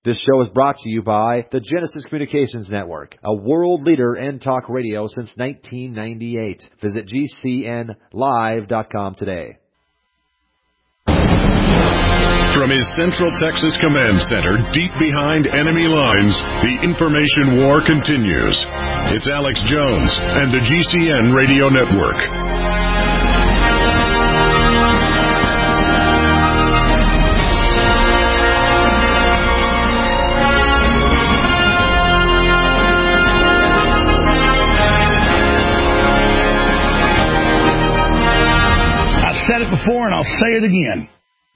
This show is brought to you by the Genesis Communications Network, a world leader in talk radio since 1998. Visit GCNlive.com today. From his Central Texas Command Center, deep behind enemy lines, the information war continues. It's Alex Jones and the GCN Radio Network. I've said it before and I'll say it again.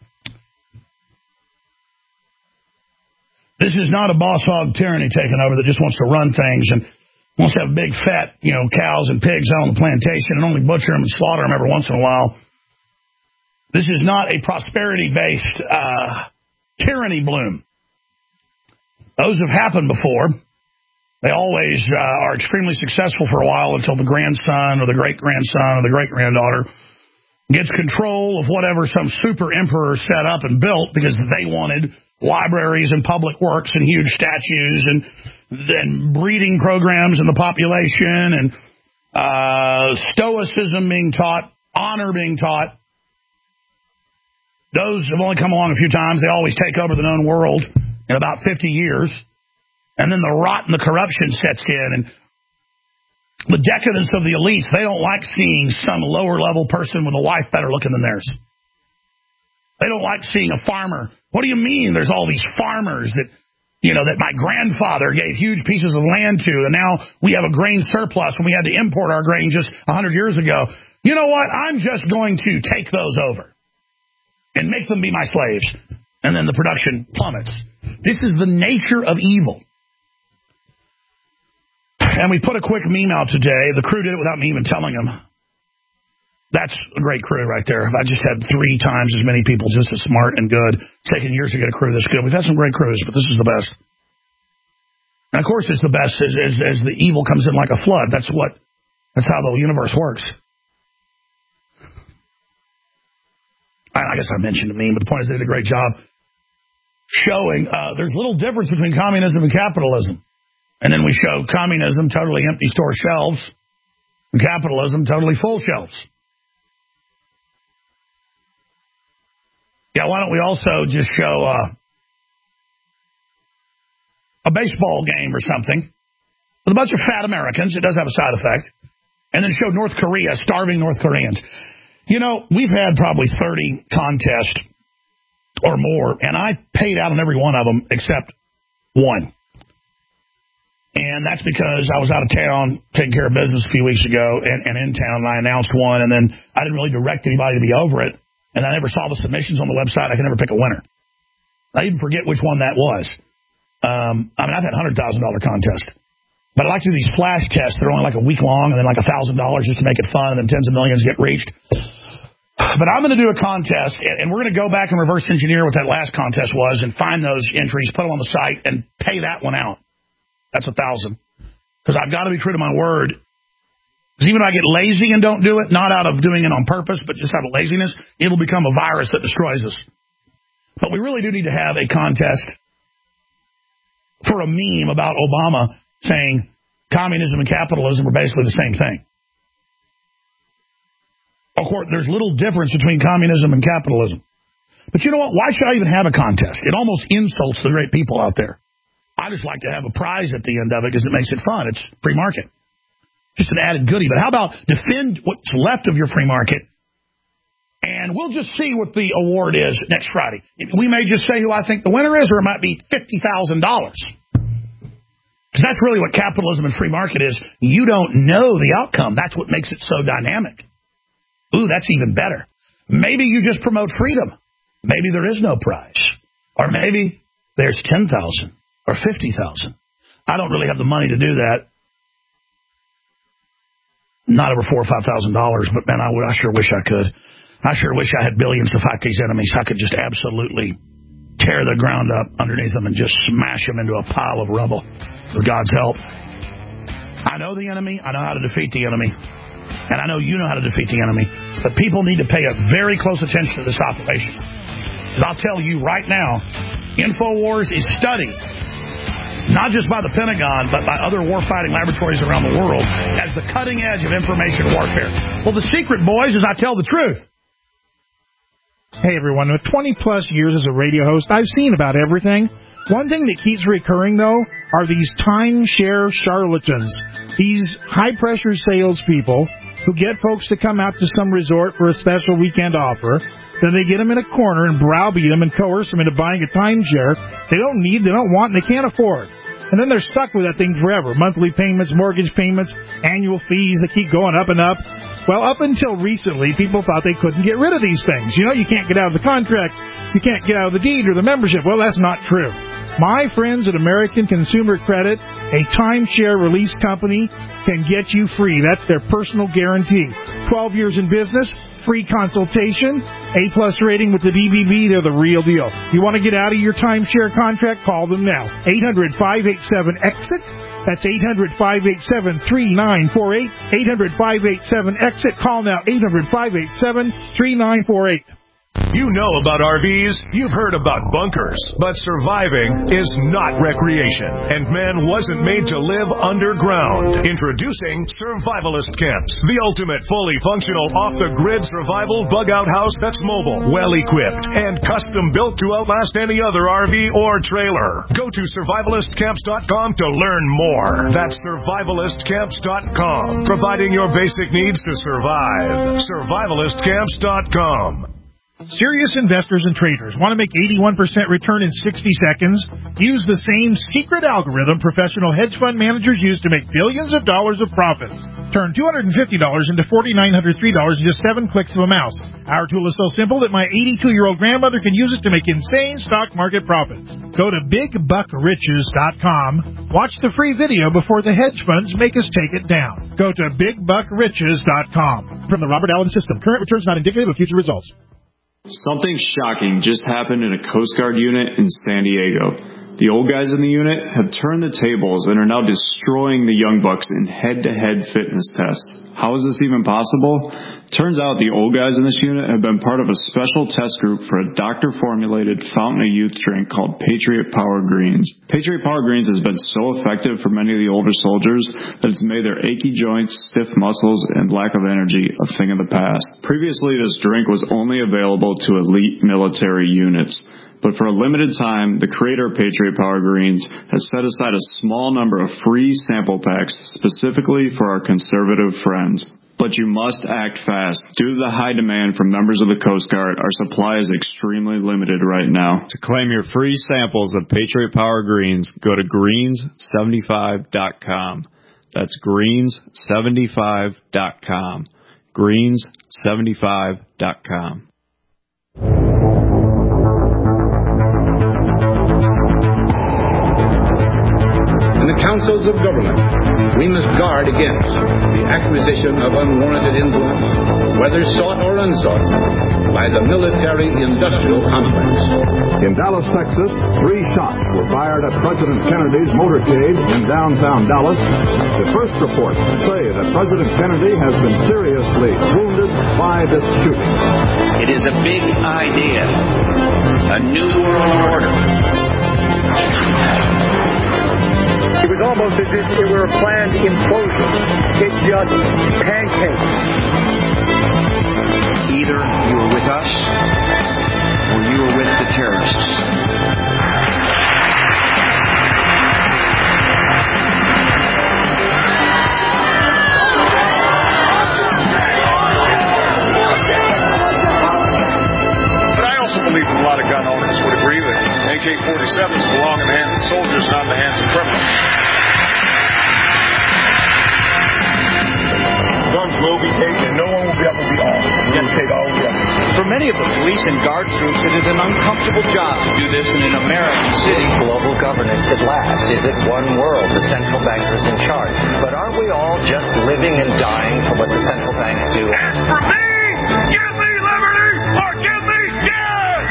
This is not a boss hog tyranny taking over that just wants to run things and wants to have big fat, cows and pigs out on the plantation and only butcher them and slaughter them every once in a while. This is not a prosperity-based tyranny bloom. Those have happened before. They always are extremely successful for a while until the grandson or the great-grandson or the great-granddaughter gets control of whatever some super emperor set up and built because they wanted libraries and public works and huge statues and then breeding programs in the population and stoicism being taught, honor being taught. Those have only come along a few times. They always take over the known world in about 50 years. And then the rot and the corruption sets in and the decadence of the elites. They don't like seeing some lower level person with a wife better looking than theirs. They don't like seeing a farmer. What do you mean there's all these farmers that, that my grandfather gave huge pieces of land to, and now we have a grain surplus when we had to import our grain just 100 years ago? You know what? I'm just going to take those over and make them be my slaves. And then the production plummets. This is the nature of evil. And we put a quick meme out today. The crew did it without me even telling them. That's a great crew right there. If I just had 3 times as many people just as smart and good, it's taken years to get a crew this good. We've had some great crews, but this is the best. And of course it's the best as the evil comes in like a flood. That's how the universe works. I guess I mentioned the meme, but the point is they did a great job showing there's little difference between communism and capitalism. And then we show communism, totally empty store shelves, and capitalism, totally full shelves. Yeah, why don't we also just show a baseball game or something with a bunch of fat Americans? It does have a side effect. And then show North Korea starving North Koreans. We've had probably 30 contests or more, and I paid out on every one of them except one. And that's because I was out of town taking care of business a few weeks ago and in town, and I announced one, and then I didn't really direct anybody to be over it. And I never saw the submissions on the website. I can never pick a winner. I even forget which one that was. I've had $100,000 contest. But I like to do these flash tests. They're only like a week long and then like $1,000 just to make it fun, and then tens of millions get reached. But I'm going to do a contest, and we're going to go back and reverse engineer what that last contest was and find those entries, put them on the site, and pay that one out. That's $1,000. Because I've got to be true to my word. Because even if I get lazy and don't do it, not out of doing it on purpose, but just out of laziness, it'll become a virus that destroys us. But we really do need to have a contest for a meme about Obama saying communism and capitalism are basically the same thing. Of course, there's little difference between communism and capitalism. But you know what? Why should I even have a contest? It almost insults the great people out there. I just like to have a prize at the end of it because it makes it fun. It's free market. Just an added goodie. But how about defend what's left of your free market, and we'll just see what the award is next Friday. We may just say who I think the winner is, or it might be $50,000. Because that's really what capitalism and free market is. You don't know the outcome. That's what makes it so dynamic. Ooh, that's even better. Maybe you just promote freedom. Maybe there is no prize. Or maybe there's 10,000 or 50,000. I don't really have the money to do that. Not over $4,000 or $5,000, but man, I sure wish I could. I sure wish I had billions to fight these enemies. I could just absolutely tear the ground up underneath them and just smash them into a pile of rubble with God's help. I know the enemy. I know how to defeat the enemy. And I know you know how to defeat the enemy. But people need to pay a very close attention to this operation. Because I'll tell you right now, InfoWars is studied, not just by the Pentagon, but by other warfighting laboratories around the world, as the cutting edge of information warfare. Well, the secret, boys, is I tell the truth. Hey, everyone. With 20-plus years as a radio host, I've seen about everything. One thing that keeps recurring, though, are these timeshare charlatans. These high-pressure salespeople who get folks to come out to some resort for a special weekend offer. Then they get them in a corner and browbeat them and coerce them into buying a timeshare they don't need, they don't want, and they can't afford. And then they're stuck with that thing forever. Monthly payments, mortgage payments, annual fees that keep going up and up. Well, up until recently, people thought they couldn't get rid of these things. You know, you can't get out of the contract, you can't get out of the deed or the membership. Well, that's not true. My friends at American Consumer Credit, a timeshare release company, can get you free. That's their personal guarantee. 12 years in business, free consultation, A-plus rating with the BBB, they're the real deal. You want to get out of your timeshare contract? Call them now. 800-587-EXIT. That's 800-587-3948. 800-587-EXIT. Call now. 800-587-3948. You know about RVs, you've heard about bunkers, but surviving is not recreation, and man wasn't made to live underground. Introducing Survivalist Camps, the ultimate fully functional off-the-grid survival bug-out house that's mobile, well-equipped, and custom-built to outlast any other RV or trailer. Go to survivalistcamps.com to learn more. That's survivalistcamps.com, providing your basic needs to survive. Survivalistcamps.com. Serious investors and traders want to make 81% return in 60 seconds? Use the same secret algorithm professional hedge fund managers use to make billions of dollars of profits. Turn $250 into $4,903 in just 7 clicks of a mouse. Our tool is so simple that my 82-year-old grandmother can use it to make insane stock market profits. Go to BigBuckRiches.com. Watch the free video before the hedge funds make us take it down. Go to BigBuckRiches.com. From the Robert Allen System, current returns not indicative of future results. Something shocking just happened in a Coast Guard unit in San Diego. The old guys in the unit have turned the tables and are now destroying the young bucks in head-to-head fitness tests. How is this even possible? Turns out the old guys in this unit have been part of a special test group for a doctor-formulated fountain of youth drink called Patriot Power Greens. Patriot Power Greens has been so effective for many of the older soldiers that it's made their achy joints, stiff muscles, and lack of energy a thing of the past. Previously, this drink was only available to elite military units. But for a limited time, the creator of Patriot Power Greens has set aside a small number of free sample packs specifically for our conservative friends. But you must act fast. Due to the high demand from members of the Coast Guard, our supply is extremely limited right now. To claim your free samples of Patriot Power Greens, go to greens75.com. That's greens75.com. greens75.com. In the councils of government, we must guard against the acquisition of unwarranted influence, whether sought or unsought, by the military-industrial complex. In Dallas, Texas, 3 shots were fired at President Kennedy's motorcade in downtown Dallas. The first reports say that President Kennedy has been seriously wounded by this shooting. It is a big idea, a new world order. It was almost as if it were a planned implosion. It just pancaked. Either you were with us or you were with the terrorists. But I also believe a lot of gun owners would agree that AK-47s belong in the hands of soldiers, not in the hands of criminals. Guns will be taken, and no one will be able to be armed. We'll take all the others. For many of the police and guard troops, it is an uncomfortable job to do this in an American city. Global governance at last. Is it one world? The central bankers in charge. But aren't we all just living and dying for what the central banks do? As for me, give me liberty or give me death!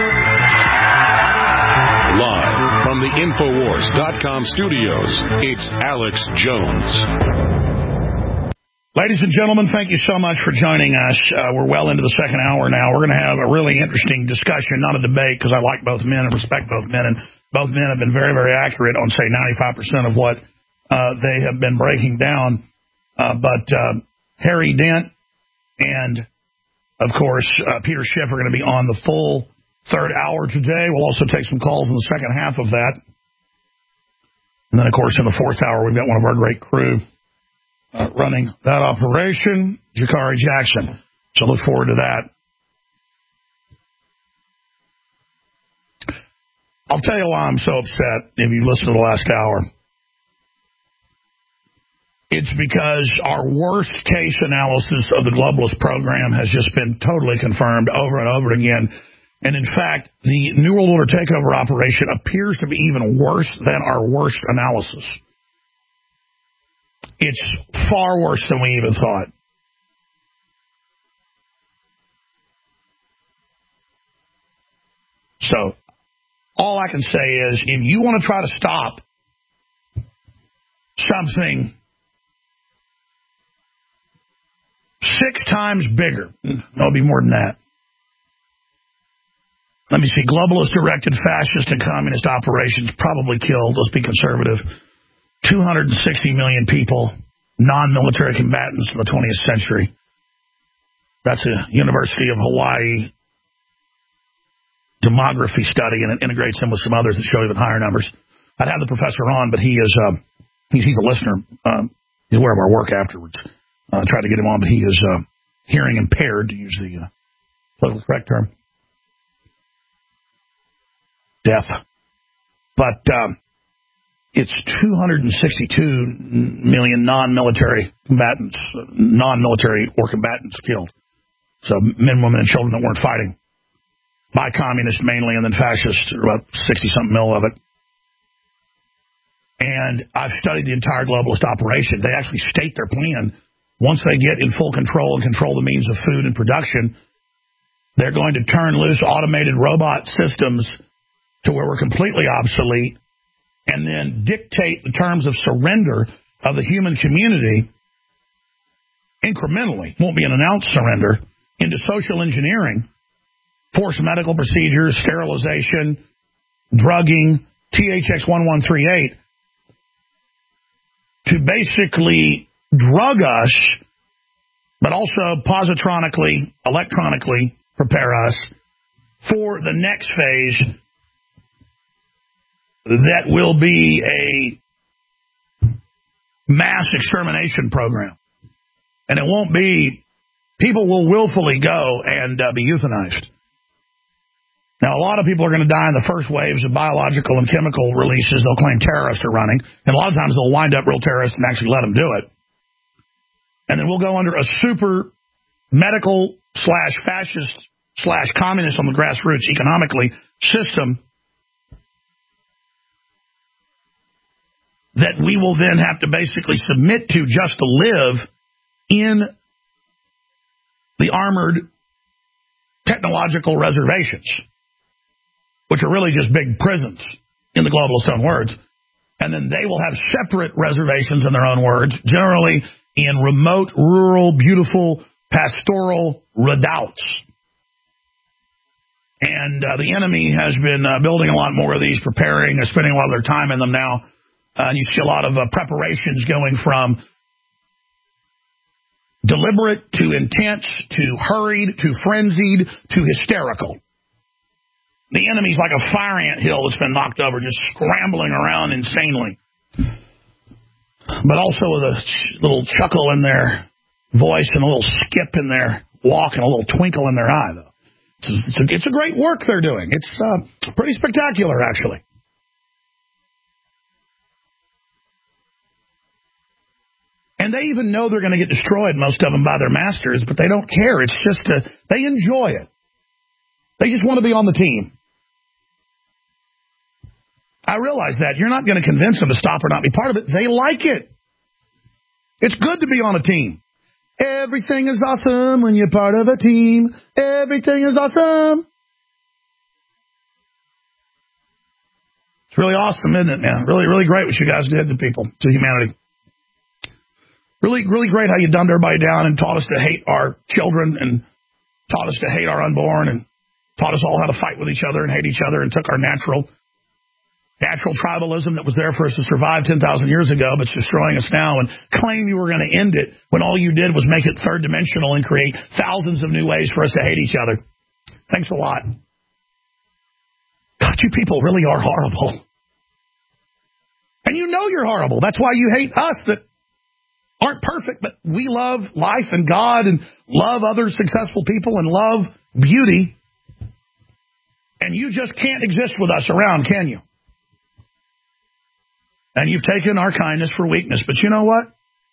Live from the Infowars.com studios, it's Alex Jones. Ladies and gentlemen, thank you so much for joining us. We're well into the second hour now. We're going to have a really interesting discussion, not a debate, because I like both men and respect both men. And Both men have been very, very accurate on, say, 95% of what they have been breaking down. But Harry Dent and, of course, Peter Schiff are going to be on the full third hour today. We'll also take some calls in the second half of that. And then, of course, in the fourth hour, we've got one of our great crew running that operation, Jakari Jackson. So look forward to that. I'll tell you why I'm so upset if you listen to the last hour. It's because our worst case analysis of the globalist program has just been totally confirmed over and over again. And in fact, the New World Order takeover operation appears to be even worse than our worst analysis. It's far worse than we even thought. So, all I can say is, if you want to try to stop something 6 times bigger, no, it'll be more than that. Let me see, globalist-directed fascist and communist operations probably killed, let's be conservative, 260 million people, non-military combatants in the 20th century. That's a University of Hawaii demography study, and it integrates them with some others that show even higher numbers. I'd have the professor on, but he's a listener. He's aware of our work afterwards. Tried to get him on, but he is hearing impaired, to use the politically correct term. Deaf. But it's 262 million non-military combatants, non-military or combatants killed. So men, women, and children that weren't fighting. By communists mainly, and then fascists, about 60-something mil of it. And I've studied the entire globalist operation. They actually state their plan. Once they get in full control and control the means of food and production, they're going to turn loose automated robot systems to where we're completely obsolete, and then dictate the terms of surrender of the human community incrementally. Won't be an announced surrender, into social engineering, forced medical procedures, sterilization, drugging, THX-1138, to basically drug us, but also positronically, electronically prepare us for the next phase that will be a mass extermination program. And it won't be, people will willfully go and be euthanized. Now, a lot of people are going to die in the first waves of biological and chemical releases. They'll claim terrorists are running. And a lot of times they'll wind up real terrorists and actually let them do it. And then we'll go under a super medical / fascist / communist on the grassroots economically system that we will then have to basically submit to just to live in the armored technological reservations, which are really just big prisons, in the globalist own words. And then they will have separate reservations in their own words, generally in remote, rural, beautiful, pastoral redoubts. And the enemy has been building a lot more of these, preparing, spending a lot of their time in them now. And you see a lot of preparations going from deliberate to intense to hurried to frenzied to hysterical. The enemy's like a fire ant hill that's been knocked over, just scrambling around insanely. But also with a little chuckle in their voice and a little skip in their walk and a little twinkle in their eye, though. It's a great work they're doing. It's pretty spectacular, actually. And they even know they're going to get destroyed, most of them, by their masters, but they don't care. It's just, they enjoy it. They just want to be on the team. I realize that. You're not going to convince them to stop or not be part of it. They like it. It's good to be on a team. Everything is awesome when you're part of a team. Everything is awesome. It's really awesome, isn't it, man? Really, really great what you guys did to people, to humanity. Really, really great how you dumbed everybody down and taught us to hate our children and taught us to hate our unborn and taught us all how to fight with each other and hate each other and took our natural natural tribalism that was there for us to survive 10,000 years ago, but it's destroying us now, and claim you were going to end it when all you did was make it third dimensional and create thousands of new ways for us to hate each other. Thanks a lot. God, you people really are horrible. And you know you're horrible. That's why you hate us that aren't perfect, but we love life and God and love other successful people and love beauty. And you just can't exist with us around, can you? And you've taken our kindness for weakness. But you know what?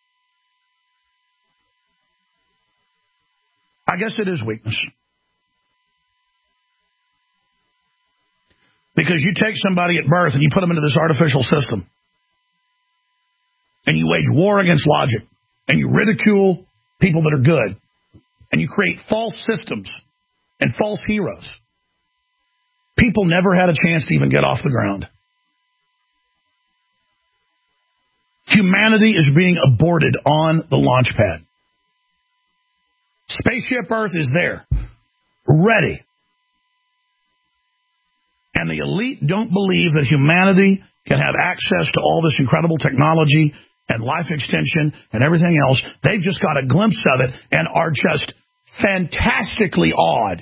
I guess it is weakness. Because you take somebody at birth and you put them into this artificial system. And you wage war against logic. And you ridicule people that are good. And you create false systems and false heroes. People never had a chance to even get off the ground. Humanity is being aborted on the launch pad. Spaceship Earth is there, ready. And the elite don't believe that humanity can have access to all this incredible technology and life extension and everything else. They've just got a glimpse of it and are just fantastically awed.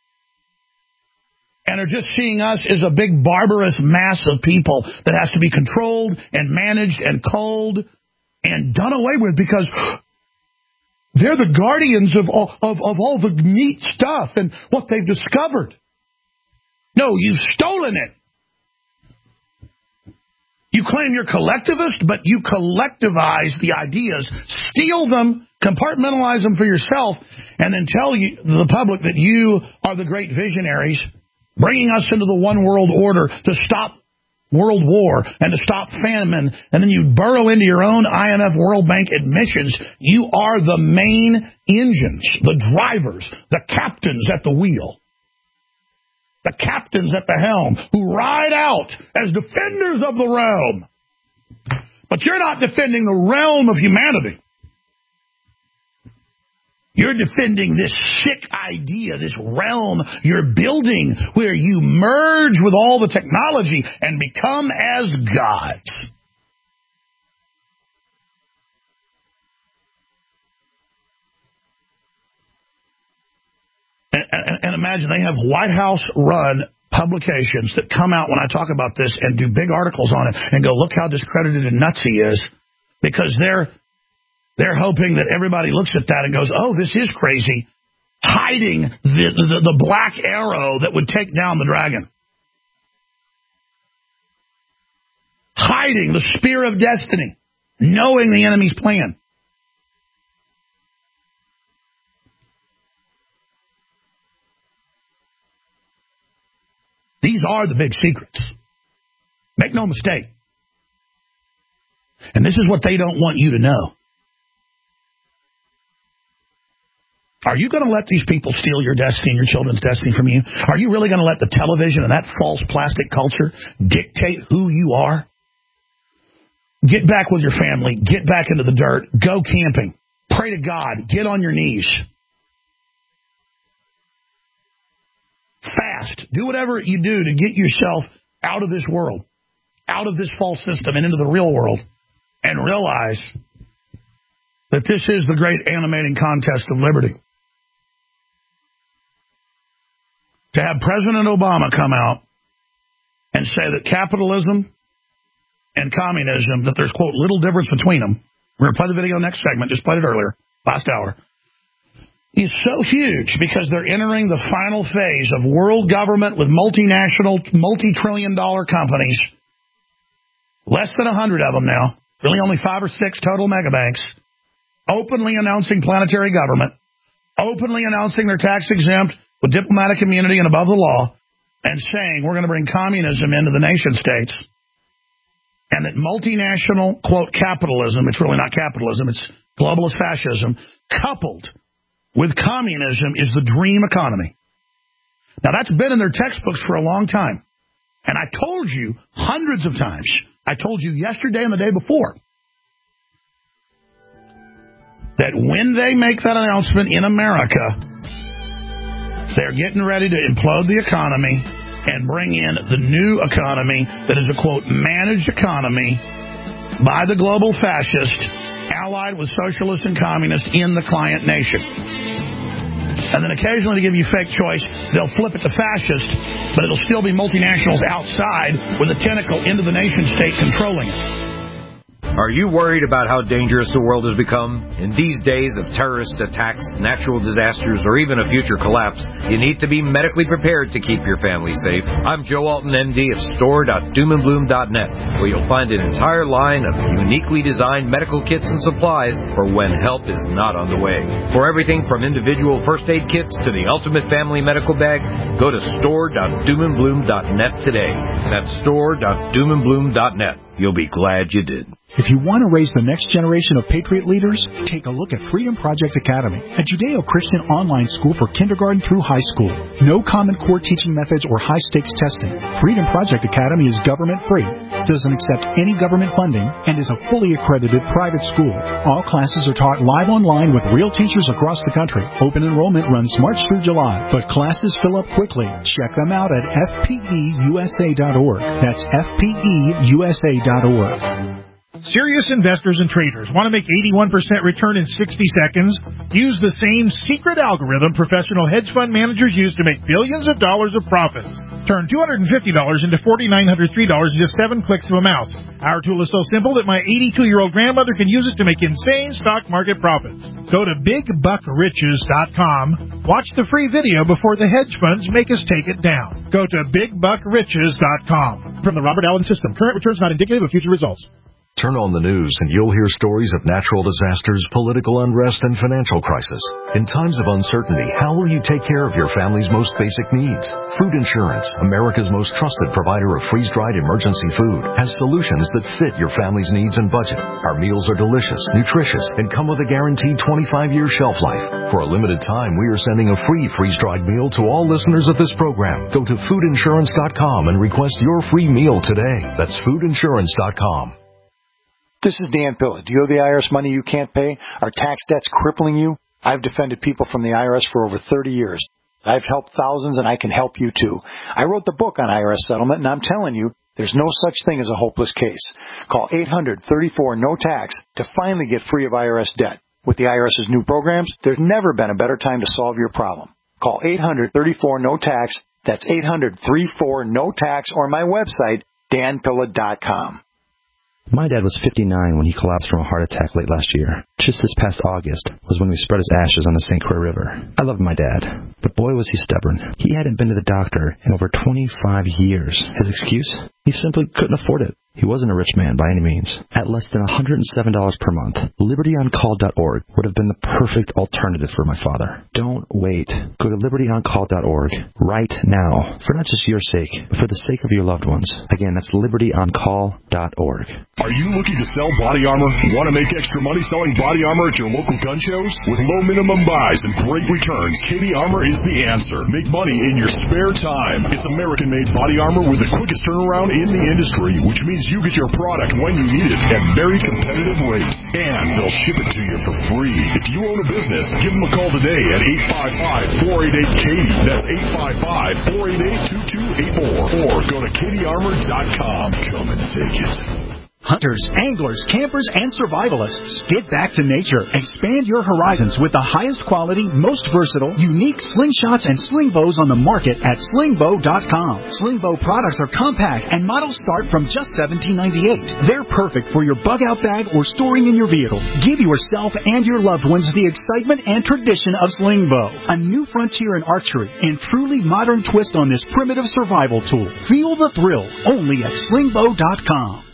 And are just seeing us as a big barbarous mass of people that has to be controlled and managed and culled and done away with because they're the guardians of all the neat stuff and what they've discovered. No, you've stolen it. You claim you're collectivist, but you collectivize the ideas, steal them, compartmentalize them for yourself, and then tell the public that you are the great visionaries bringing us into the one world order to stop world war and to stop famine, and then you burrow into your own IMF World Bank admissions. You are the main engines, the drivers, the captains at the wheel, the captains at the helm who ride out as defenders of the realm. But you're not defending the realm of humanity. You're defending this sick idea, this realm you're building where you merge with all the technology and become as gods. And imagine they have White House-run publications that come out when I talk about this and do big articles on it and go, look how discredited and nuts he is, because they're hoping that everybody looks at that and goes, oh, this is crazy, hiding the black arrow that would take down the dragon. Hiding the spear of destiny, knowing the enemy's plan. These are the big secrets. Make no mistake. And this is what they don't want you to know. Are you going to let these people steal your destiny and your children's destiny from you? Are you really going to let the television and that false plastic culture dictate who you are? Get back with your family. Get back into the dirt. Go camping. Pray to God. Get on your knees. Fast. Do whatever you do to get yourself out of this world, out of this false system and into the real world, and realize that this is the great animating contest of liberty. To have President Obama come out and say that capitalism and communism, that there's, quote, little difference between them. We're going to play the video next segment, just played it earlier, last hour, is so huge because they're entering the final phase of world government with multinational, multi-trillion-dollar companies, less than 100 of them now, really only 5 or 6 total megabanks, openly announcing planetary government, openly announcing they're tax-exempt, with diplomatic immunity and above the law, and saying we're going to bring communism into the nation states, and that multinational, quote, capitalism, it's really not capitalism, it's globalist fascism, coupled with communism is the dream economy. Now, that's been in their textbooks for a long time. And I told you hundreds of times, I told you yesterday and the day before, that when they make that announcement in America, they're getting ready to implode the economy and bring in the new economy that is a, quote, managed economy by the global fascist, allied with socialists and communists in the client nation. And then occasionally to give you fake choice, they'll flip it to fascist, but it'll still be multinationals outside with a tentacle into the nation state controlling it. Are you worried about how dangerous the world has become? In these days of terrorist attacks, natural disasters, or even a future collapse, you need to be medically prepared to keep your family safe. I'm Joe Alton, MD of store.doomandbloom.net, where you'll find an entire line of uniquely designed medical kits and supplies for when help is not on the way. For everything from individual first aid kits to the ultimate family medical bag, go to store.doomandbloom.net today. That's store.doomandbloom.net. You'll be glad you did. If you want to raise the next generation of Patriot leaders, take a look at Freedom Project Academy, a Judeo-Christian online school for kindergarten through high school. No Common Core teaching methods or high-stakes testing. Freedom Project Academy is government-free, doesn't accept any government funding, and is a fully accredited private school. All classes are taught live online with real teachers across the country. Open enrollment runs March through July, but classes fill up quickly. Check them out at fpeusa.org. That's fpeusa.org. Serious investors and traders want to make 81% return in 60 seconds? Use the same secret algorithm professional hedge fund managers use to make billions of dollars of profits. Turn $250 into $4,903 in just 7 clicks of a mouse. Our tool is so simple that my 82-year-old grandmother can use it to make insane stock market profits. Go to BigBuckRiches.com. Watch the free video before the hedge funds make us take it down. Go to BigBuckRiches.com. From the Robert Allen System, current returns not indicative of future results. Turn on the news and you'll hear stories of natural disasters, political unrest, and financial crisis. In times of uncertainty, how will you take care of your family's most basic needs? Food Insurance, America's most trusted provider of freeze-dried emergency food, has solutions that fit your family's needs and budget. Our meals are delicious, nutritious, and come with a guaranteed 25-year shelf life. For a limited time, we are sending a free freeze-dried meal to all listeners of this program. Go to foodinsurance.com and request your free meal today. That's foodinsurance.com. This is Dan Pilla. Do you owe the IRS money you can't pay? Are tax debts crippling you? I've defended people from the IRS for over 30 years. I've helped thousands, and I can help you too. I wrote the book on IRS settlement, and I'm telling you, there's no such thing as a hopeless case. Call 800-34-NO-TAX to finally get free of IRS debt. With the IRS's new programs, there's never been a better time to solve your problem. Call 800-34-NO-TAX. That's 800-34-NO-TAX, or my website, danpilla.com. My dad was 59 when he collapsed from a heart attack late last year. Just this past August was when we spread his ashes on the St. Croix River. I loved my dad, but boy was he stubborn. He hadn't been to the doctor in over 25 years. His excuse? He simply couldn't afford it. He wasn't a rich man by any means. At less than $107 per month, LibertyOnCall.org would have been the perfect alternative for my father. Don't wait. Go to LibertyOnCall.org right now, for not just your sake, but for the sake of your loved ones. Again, that's LibertyOnCall.org. Are you looking to sell body armor? Want to make extra money selling body armor at your local gun shows? With low minimum buys and great returns, Katie Armor is the answer. Make money in your spare time. It's American-made body armor with the quickest turnaround in the industry, which means you get your product when you need it at very competitive rates. And they'll ship it to you for free. If you own a business, give them a call today at 855-488-KATIE. That's 855-488-2284. Or go to KatieArmor.com. Come and take it. Hunters, anglers, campers, and survivalists. Get back to nature. Expand your horizons with the highest quality, most versatile, unique slingshots and sling bows on the market at slingbow.com. Slingbow products are compact and models start from just $17.98. They're perfect for your bug-out bag or storing in your vehicle. Give yourself and your loved ones the excitement and tradition of Slingbow, a new frontier in archery and truly modern twist on this primitive survival tool. Feel the thrill only at slingbow.com.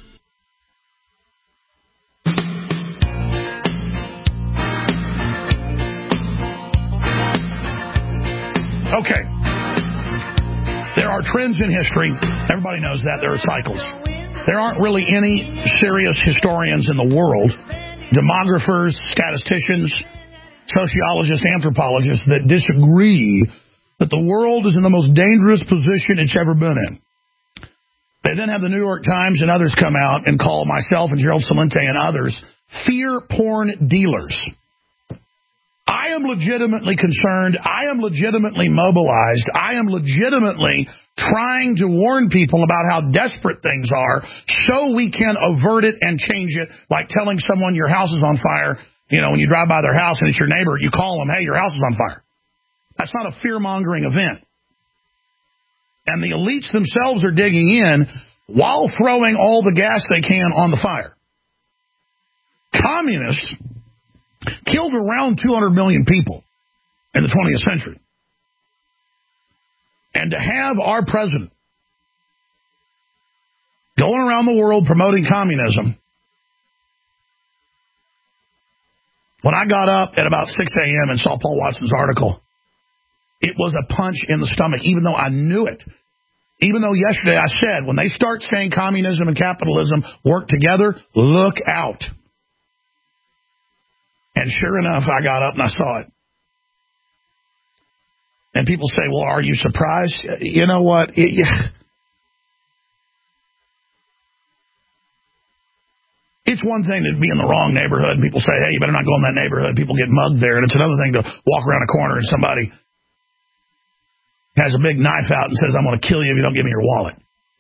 Okay. There are trends in history. Everybody knows that. There are cycles. There aren't really any serious historians in the world, demographers, statisticians, sociologists, anthropologists, that disagree that the world is in the most dangerous position it's ever been in. They then have the New York Times and others come out and call myself and Gerald Celente and others fear porn dealers. I am legitimately concerned. I am legitimately mobilized. I am legitimately trying to warn people about how desperate things are so we can avert it and change it, like telling someone your house is on fire. You know, when you drive by their house and it's your neighbor, you call them, hey, your house is on fire. That's not a fear-mongering event. And the elites themselves are digging in while throwing all the gas they can on the fire. Communists killed around 200 million people in the 20th century. And to have our president going around the world promoting communism, when I got up at about 6 a.m. and saw Paul Watson's article, it was a punch in the stomach, even though I knew it. Even though yesterday I said, when they start saying communism and capitalism work together, look out. And sure enough, I got up and I saw it. And people say, well, are you surprised? You know what? It's one thing to be in the wrong neighborhood and people say, hey, you better not go in that neighborhood. People get mugged there. And it's another thing to walk around a corner and somebody has a big knife out and says, I'm going to kill you if you don't give me your wallet.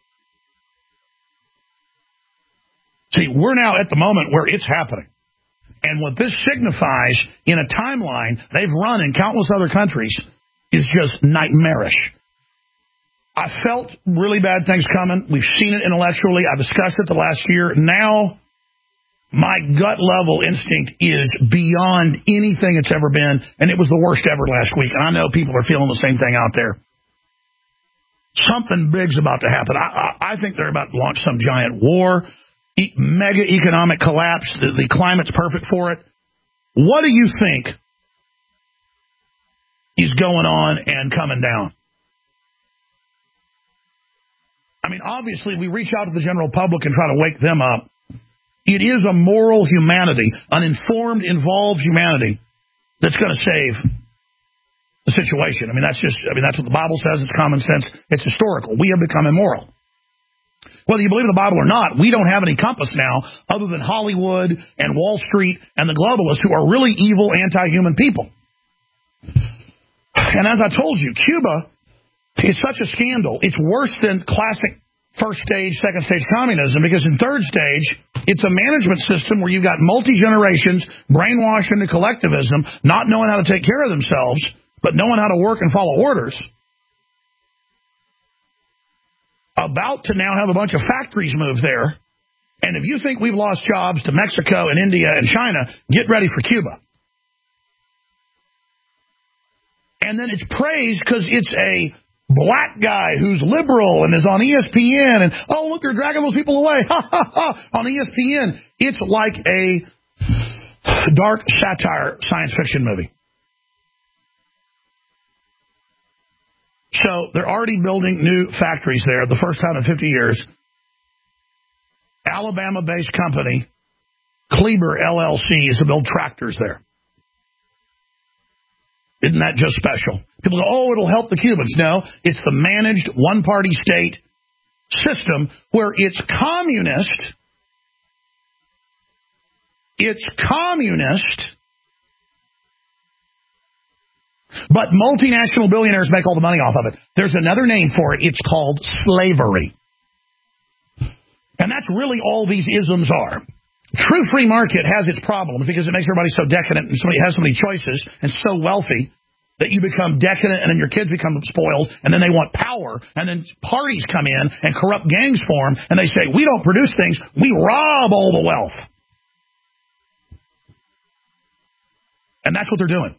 See, we're now at the moment where it's happening. And what this signifies in a timeline they've run in countless other countries is just nightmarish. I felt really bad things coming. We've seen it intellectually. I discussed it the last year. Now, my gut level instinct is beyond anything it's ever been, and it was the worst ever last week. And I know people are feeling the same thing out there. Something big's about to happen. I think they're about to launch some giant war, mega economic collapse. The climate's perfect for it. What do you think is going on and coming down? I mean, obviously, we reach out to the general public and try to wake them up. It is a moral humanity, an informed, involved humanity that's going to save the situation. I mean, that's what the Bible says. It's common sense. It's historical. We have become immoral. Whether you believe in the Bible or not, we don't have any compass now other than Hollywood and Wall Street and the globalists who are really evil, anti-human people. And as I told you, Cuba is such a scandal. It's worse than classic first stage, second stage communism, because in third stage, it's a management system where you've got multi-generations brainwashed into collectivism, not knowing how to take care of themselves, but knowing how to work and follow orders. About to now have a bunch of factories move there. And if you think we've lost jobs to Mexico and India and China, get ready for Cuba. And then it's praised because it's a black guy who's liberal and is on ESPN. And, oh, look, they're dragging those people away. Ha, ha, ha. On ESPN, it's like a dark satire science fiction movie. So they're already building new factories there, the first time in 50 years. Alabama-based company, Kleber LLC, is to build tractors there. Isn't that just special? People go, oh, it'll help the Cubans. No, it's the managed one-party state system where it's communist. It's communist. But multinational billionaires make all the money off of it. There's another name for it. It's called slavery. And that's really all these isms are. True free market has its problems because it makes everybody so decadent and somebody has so many choices and so wealthy that you become decadent and then your kids become spoiled and then they want power and then parties come in and corrupt gangs form and they say, we don't produce things, we rob all the wealth. And that's what they're doing.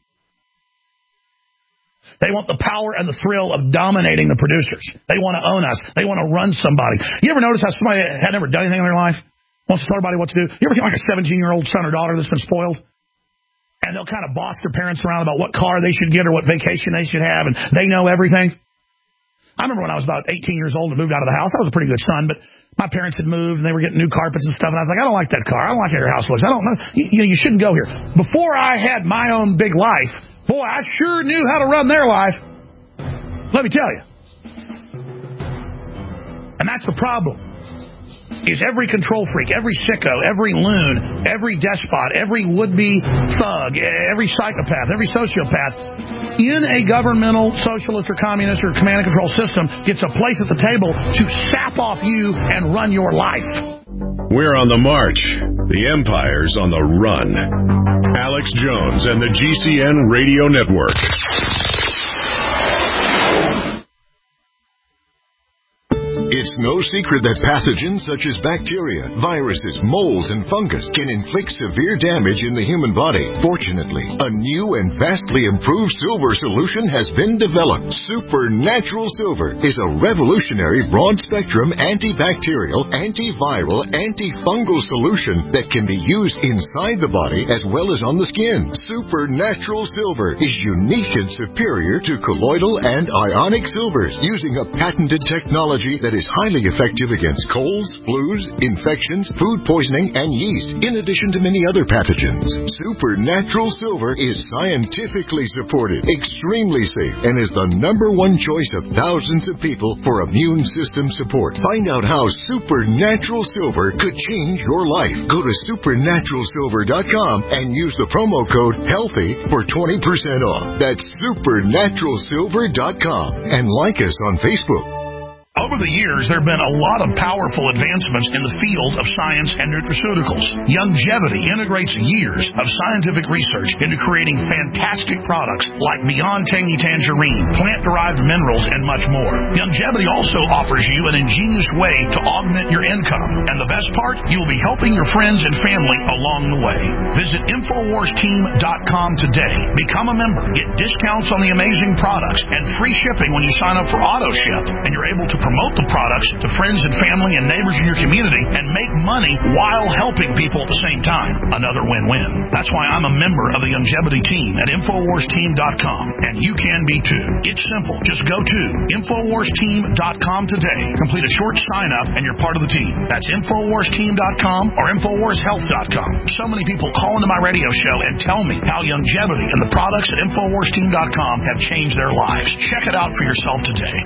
They want the power and the thrill of dominating the producers. They want to own us. They want to run somebody. You ever notice how somebody had never done anything in their life wants to tell everybody what to do? You ever get like a 17-year-old son or daughter that's been spoiled? And they'll kind of boss their parents around about what car they should get or what vacation they should have, and they know everything. I remember when I was about 18 years old and moved out of the house. I was a pretty good son, but my parents had moved, and they were getting new carpets and stuff, and I was like, I don't like that car. I don't like how your house looks. I don't know. You shouldn't go here. Before I had my own big life, boy, I sure knew how to run their life. Let me tell you. And that's the problem. is every control freak, every sicko, every loon, every despot, every would-be thug, every psychopath, every sociopath in a governmental, socialist, or communist, or command and control system gets a place at the table to sap off you and run your life. We're on the march. The empire's on the run. Alex Jones and the GCN Radio Network. It's no secret that pathogens such as bacteria, viruses, molds, and fungus can inflict severe damage in the human body. Fortunately, a new and vastly improved silver solution has been developed. Supernatural Silver is a revolutionary broad-spectrum antibacterial, antiviral, antifungal solution that can be used inside the body as well as on the skin. Supernatural Silver is unique and superior to colloidal and ionic silvers, using a patented technology that is highly effective against colds, flus, infections, food poisoning, and yeast, in addition to many other pathogens. Supernatural Silver is scientifically supported, extremely safe, and is the #1 choice of thousands of people for immune system support. Find out how Supernatural Silver could change your life. Go to supernaturalsilver.com and use the promo code HEALTHY for 20% off. That's supernaturalsilver.com, and like us on Facebook. Over the years, there have been a lot of powerful advancements in the field of science and nutraceuticals. Youngevity integrates years of scientific research into creating fantastic products like Beyond Tangy Tangerine, plant-derived minerals, and much more. Youngevity also offers you an ingenious way to augment your income. And the best part, you'll be helping your friends and family along the way. Visit InfoWarsTeam.com today. Become a member. Get discounts on the amazing products and free shipping when you sign up for AutoShip. And you're able to promote the products to friends and family and neighbors in your community and make money while helping people at the same time. Another win-win. That's why I'm a member of the Youngevity team at InfoWarsTeam.com, and you can be too. It's simple. Just go to InfoWarsTeam.com today. Complete a short sign-up, and you're part of the team. That's InfoWarsTeam.com or InfoWarsHealth.com. So many people call into my radio show and tell me how Youngevity and the products at InfoWarsTeam.com have changed their lives. Check it out for yourself today.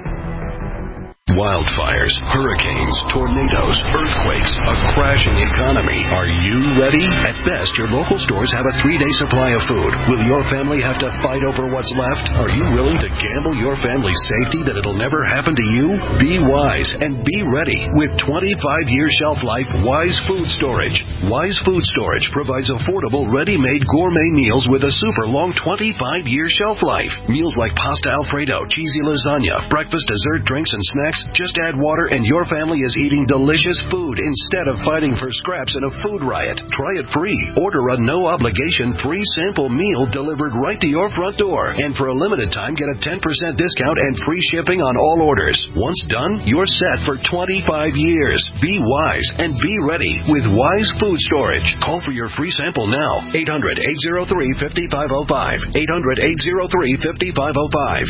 Wildfires, hurricanes, tornadoes, earthquakes, a crashing economy. Are you ready? At best, your local stores have a 3-day supply of food. Will your family have to fight over what's left? Are you willing to gamble your family's safety that it'll never happen to you? Be wise and be ready with 25-year shelf life Wise Food Storage. Wise Food Storage provides affordable, ready-made gourmet meals with a super long 25-year shelf life. Meals like pasta Alfredo, cheesy lasagna, breakfast, dessert, drinks, and snacks. Just add water and your family is eating delicious food instead of fighting for scraps in a food riot. Try it free. Order a no-obligation free sample meal delivered right to your front door. And for a limited time, get a 10% discount and free shipping on all orders. Once done, you're set for 25 years. Be wise and be ready with Wise Food Storage. Call for your free sample now. 800-803-5505. 800-803-5505.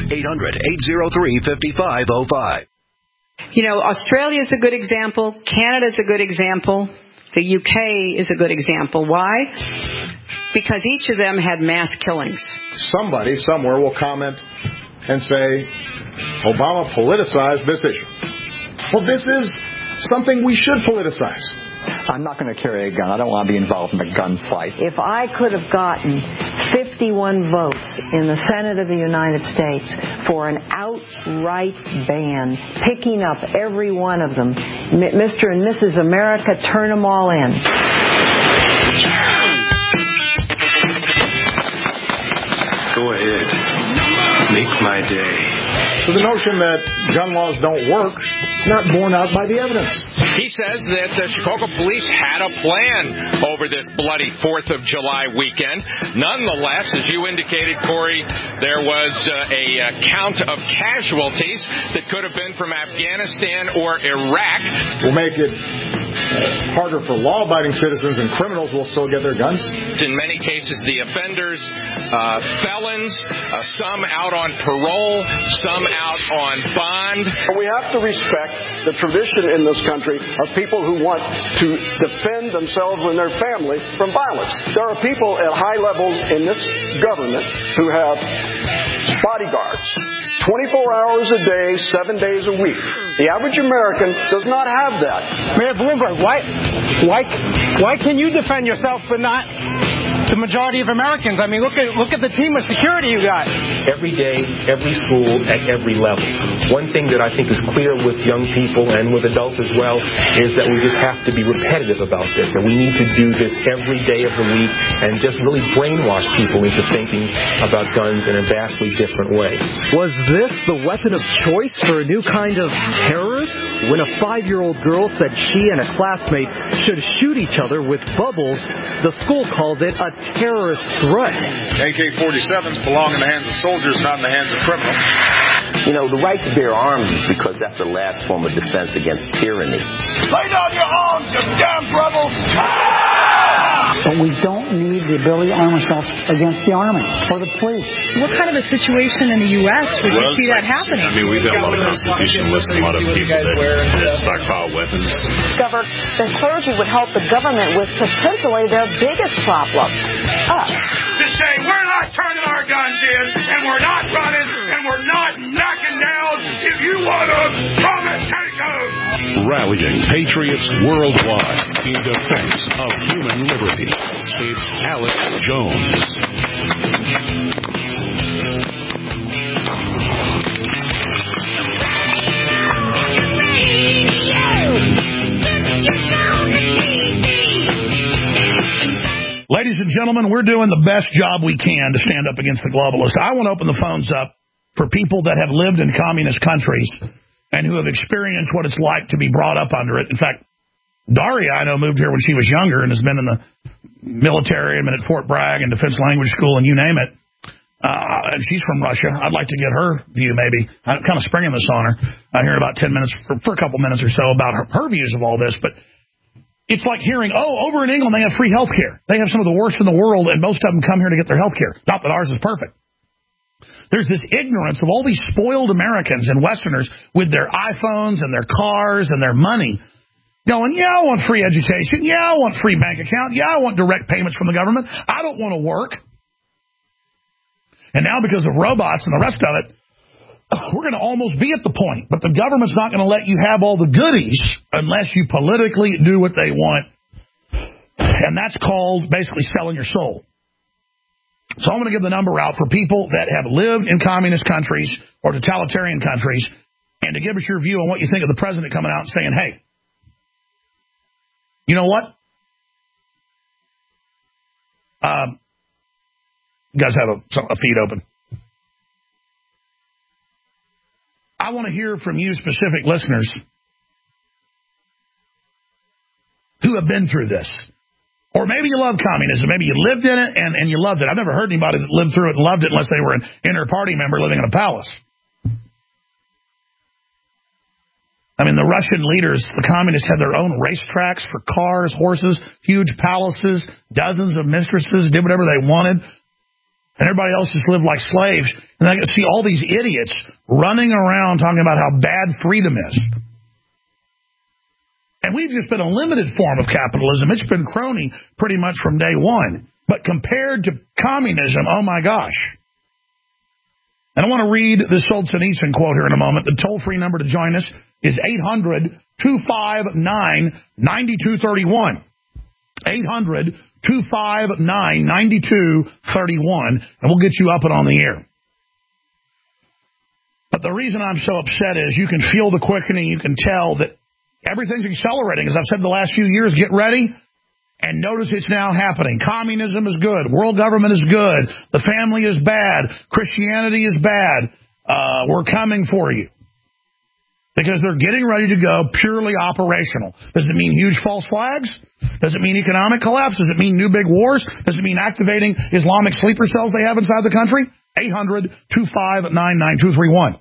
800-803-5505. You know, Australia is a good example. Canada is a good example. The UK is a good example. Why? Because each of them had mass killings. Somebody somewhere will comment and say, Obama politicized this issue. Well, this is something we should politicize. I'm not going to carry a gun. I don't want to be involved in a gunfight. If I could have gotten 51 votes in the Senate of the United States for an outright ban, picking up every one of them, Mr. and Mrs. America, turn them all in. Go ahead. Make my day. So the notion that gun laws don't work, it's not borne out by the evidence. He says that the Chicago police had a plan over this bloody 4th of July weekend. Nonetheless, as you indicated, Corey, there was a count of casualties that could have been from Afghanistan or Iraq. We'll make it harder for law-abiding citizens, and criminals will still get their guns. In many cases, the offenders, felons, some out on parole, some out on bond. We have to respect the tradition in this country of people who want to defend themselves and their family from violence. There are people at high levels in this government who have bodyguards, 24 hours a day, 7 days a week. The average American does not have that. Mayor Bloomberg, why can you defend yourself but not the majority of Americans? I mean, look at the team of security you got. Every day, every school, at every level. One thing that I think is clear with young people and with adults as well is that we just have to be repetitive about this, and we need to do this every day of the week and just really brainwash people into thinking about guns in a vastly different way. Was this the weapon of choice for a new kind of terrorist? When a 5-year-old girl said she and a classmate should shoot each other with bubbles, the school called it a terrorist threat. AK-47s belong in the hands of soldiers, not in the hands of criminals. You know, the right to bear arms is because that's the last form of defense against tyranny. Lay down your arms, you damn rebels! But we don't need the ability to arm ourselves against the Army or the police. What kind of a situation in the U.S. would you see that happening? I mean, we've got a lot of constitutionalists and a lot of people that stockpile weapons. Discovered the clergy would help the government with potentially their biggest problem, us. To say we're not turning our guns in, and we're not running, and we're not knocking down. If you want them, come and take them. Rallying patriots worldwide in defense of human liberty. It's Alex Jones. Ladies and gentlemen, we're doing the best job we can to stand up against the globalists. I want to open the phones up for people that have lived in communist countries and who have experienced what it's like to be brought up under it. In fact, Daria, I know, moved here when she was younger and has been in the military and been at Fort Bragg and Defense Language School and you name it. And she's from Russia. I'd like to get her view, maybe. I'm kind of springing this on her here in about 10 minutes, for a couple minutes or so, about her views of all this. But it's like hearing, over in England they have free health care. They have some of the worst in the world, and most of them come here to get their health care. Not that ours is perfect. There's this ignorance of all these spoiled Americans and Westerners with their iPhones and their cars and their money going, yeah, I want free education. Yeah, I want free bank account. Yeah, I want direct payments from the government. I don't want to work. And now because of robots and the rest of it, we're going to almost be at the point. But the government's not going to let you have all the goodies unless you politically do what they want. And that's called basically selling your soul. So I'm going to give the number out for people that have lived in communist countries or totalitarian countries and to give us your view on what you think of the president coming out and saying, hey, you know what? You guys have a feed open. I want to hear from you specific listeners who have been through this. Or maybe you love communism. Maybe you lived in it and you loved it. I've never heard anybody that lived through it and loved it unless they were an inner party member living in a palace. I mean, the Russian leaders, the communists, had their own racetracks for cars, horses, huge palaces, dozens of mistresses, did whatever they wanted. And everybody else just lived like slaves. And I could see all these idiots running around talking about how bad freedom is. And we've just been a limited form of capitalism. It's been crony pretty much from day one. But compared to communism, oh my gosh. And I want to read the Solzhenitsyn quote here in a moment. The toll-free number to join us is 800-259-9231. 800-259-9231. And we'll get you up and on the air. But the reason I'm so upset is you can feel the quickening. You can tell that everything's accelerating. As I've said the last few years, get ready and notice it's now happening. Communism is good. World government is good. The family is bad. Christianity is bad. We're coming for you. Because they're getting ready to go purely operational. Does it mean huge false flags? Does it mean economic collapse? Does it mean new big wars? Does it mean activating Islamic sleeper cells they have inside the country? 800-259-9231.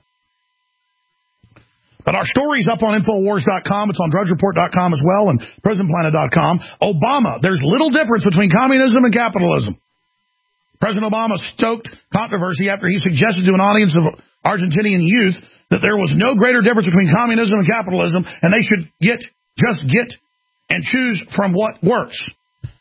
But our story's up on Infowars.com. It's on DrudgeReport.com as well and PrisonPlanet.com. Obama, there's little difference between communism and capitalism. President Obama stoked controversy after he suggested to an audience of Argentinian youth that there was no greater difference between communism and capitalism, and they should just get and choose from what works.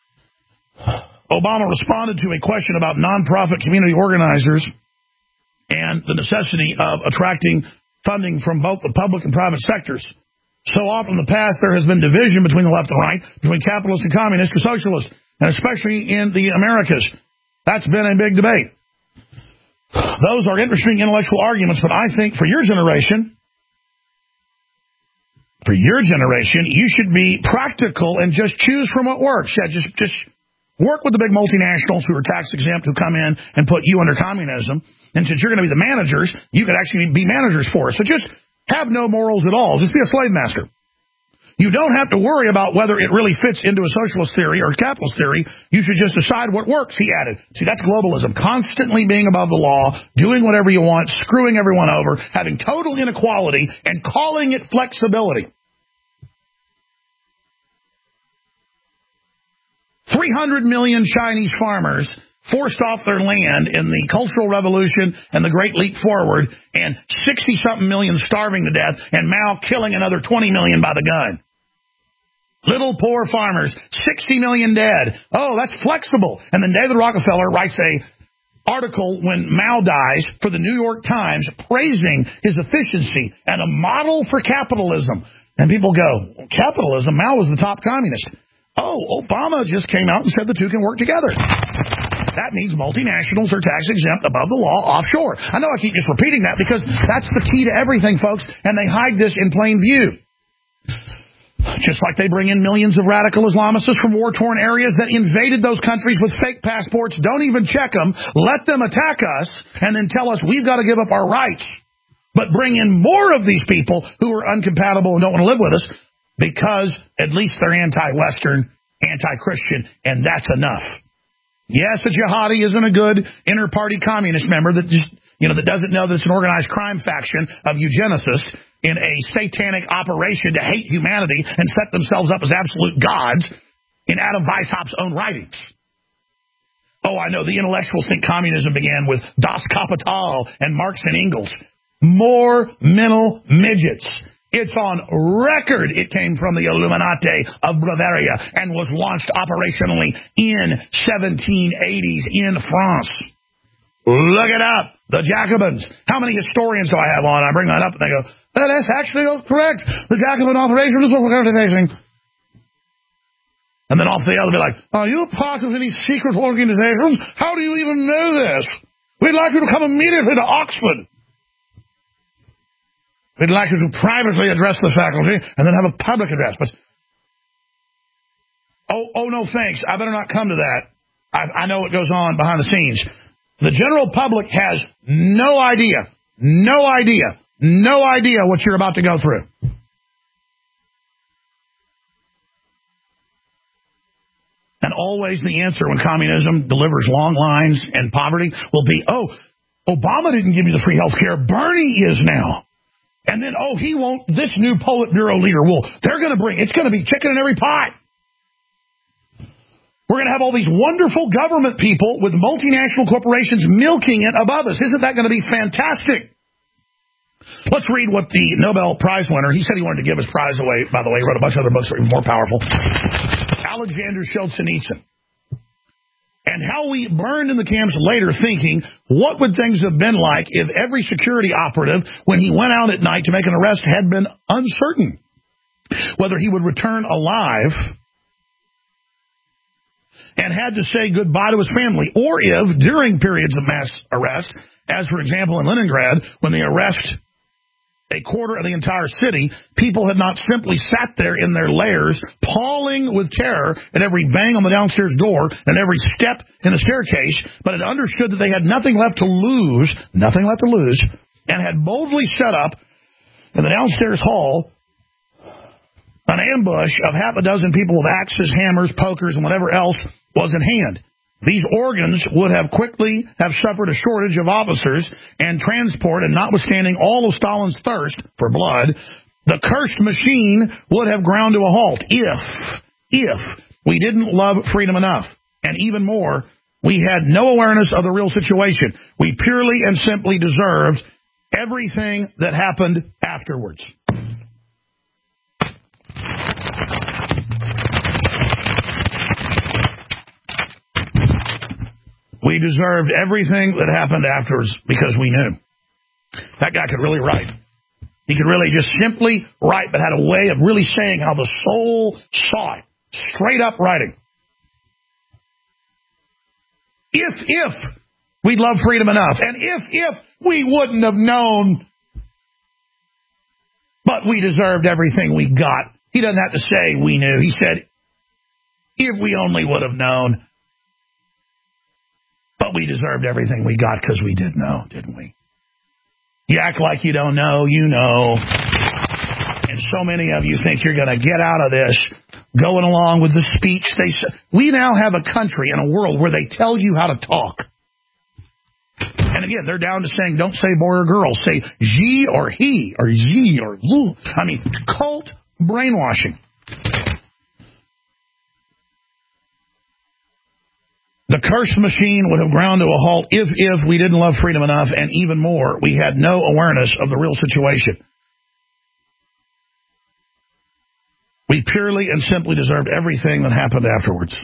Obama responded to a question about nonprofit community organizers and the necessity of attracting funding from both the public and private sectors. So often in the past, there has been division between the left and right, between capitalists and communists or socialists, and especially in the Americas. That's been a big debate. Those are interesting intellectual arguments, but I think for your generation, you should be practical and just choose from what works. Yeah, just work with the big multinationals who are tax exempt, who come in and put you under communism. And since you're going to be the managers, you could actually be managers for us. So just have no morals at all. Just be a slave master. You don't have to worry about whether it really fits into a socialist theory or a capitalist theory. You should just decide what works, he added. See, that's globalism. Constantly being above the law, doing whatever you want, screwing everyone over, having total inequality, and calling it flexibility. 300 million Chinese farmers forced off their land in the Cultural Revolution and the Great Leap Forward, and 60-something million starving to death, and Mao killing another 20 million by the gun. Little poor farmers, 60 million dead. Oh, that's flexible. And then David Rockefeller writes a article when Mao dies for the New York Times praising his efficiency and a model for capitalism. And people go, capitalism? Mao was the top communist. Oh, Obama just came out and said the two can work together. That means multinationals are tax exempt, above the law, offshore. I know I keep just repeating that because that's the key to everything, folks, and they hide this in plain view. Just like they bring in millions of radical Islamists from war-torn areas that invaded those countries with fake passports, don't even check them, let them attack us, and then tell us we've got to give up our rights. But bring in more of these people who are incompatible and don't want to live with us because at least they're anti-Western, anti-Christian, and that's enough. Yes, a jihadi isn't a good inter-party communist member that just, that doesn't know that it's an organized crime faction of eugenicists in a satanic operation to hate humanity and set themselves up as absolute gods in Adam Weishaupt's own writings. Oh, I know, the intellectuals think communism began with Das Kapital and Marx and Engels. More mental midgets. It's on record it came from the Illuminati of Bavaria and was launched operationally in 1780s in France. Look it up. The Jacobins. How many historians do I have on? I bring that up and they go, that's actually correct. The Jacobin operation is what we're organizing. And then off the other be like, are you part of any secret organizations? How do you even know this? We'd like you to come immediately to Oxford. We'd like you to privately address the faculty and then have a public address. But oh no, thanks. I better not come to that. I know what goes on behind the scenes. The general public has no idea what you're about to go through. And always the answer when communism delivers long lines and poverty will be, Obama didn't give you the free health care. Bernie is now. And then, he won't, this new Politburo leader will, it's going to be chicken in every pot. We're going to have all these wonderful government people with multinational corporations milking it above us. Isn't that going to be fantastic? Let's read what the Nobel Prize winner, he said he wanted to give his prize away, by the way, he wrote a bunch of other books that are even more powerful, Alexander Solzhenitsyn. And how we burned in the camps later thinking, what would things have been like if every security operative, when he went out at night to make an arrest, had been uncertain whether he would return alive and had to say goodbye to his family, or if during periods of mass arrest, as for example in Leningrad, when they arrest a quarter of the entire city, people had not simply sat there in their lairs, pawing with terror at every bang on the downstairs door and every step in the staircase, but had understood that they had nothing left to lose, and had boldly set up in the downstairs hall an ambush of half a dozen people with axes, hammers, pokers, and whatever else was in hand. These organs would have quickly have suffered a shortage of officers and transport, and notwithstanding all of Stalin's thirst for blood, the cursed machine would have ground to a halt if we didn't love freedom enough. And even more, we had no awareness of the real situation. We purely and simply deserved everything that happened afterwards. We deserved everything that happened afterwards because we knew. That guy could really write. He could really just simply write, but had a way of really saying how the soul saw it. Straight up writing. If we'd love freedom enough, and if we wouldn't have known, but we deserved everything we got. He doesn't have to say we knew. He said, if we only would have known, but we deserved everything we got because we did know, didn't we? You act like you don't know, you know. And so many of you think you're going to get out of this going along with the speech. We now have a country and a world where they tell you how to talk. And again, they're down to saying, don't say boy or girl. Say ye or he or ye or lu. I mean, cult brainwashing. The curse machine would have ground to a halt if we didn't love freedom enough, and even more, we had no awareness of the real situation. We purely and simply deserved everything that happened afterwards.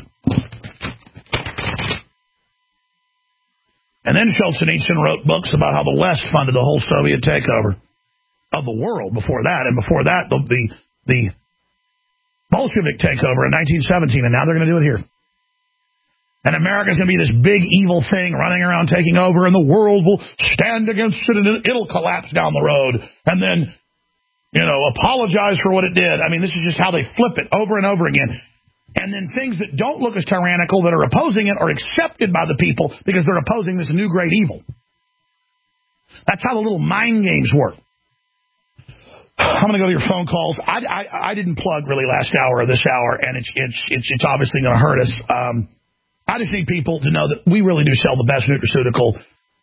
And then Solzhenitsyn wrote books about how the West funded the whole Soviet takeover of the world before that, and before that, the Bolshevik takeover in 1917, and now they're going to do it here. And America's going to be this big evil thing running around taking over, and the world will stand against it, and it'll collapse down the road, and then, apologize for what it did. I mean, this is just how they flip it over and over again. And then things that don't look as tyrannical that are opposing it are accepted by the people because they're opposing this new great evil. That's how the little mind games work. I'm going to go to your phone calls. I didn't plug really last hour or this hour, and it's obviously going to hurt us. I just need people to know that we really do sell the best nutraceutical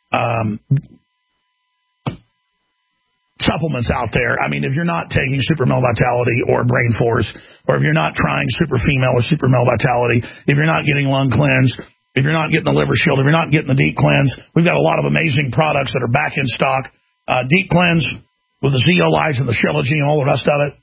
supplements out there. I mean, if you're not taking Super Male Vitality or Brain Force, or if you're not trying Super Female or Super Male Vitality, if you're not getting Lung Cleanse, if you're not getting the Liver Shield, if you're not getting the Deep Cleanse, we've got a lot of amazing products that are back in stock. Deep Cleanse with the zeolites and the Shilajit and all the rest of it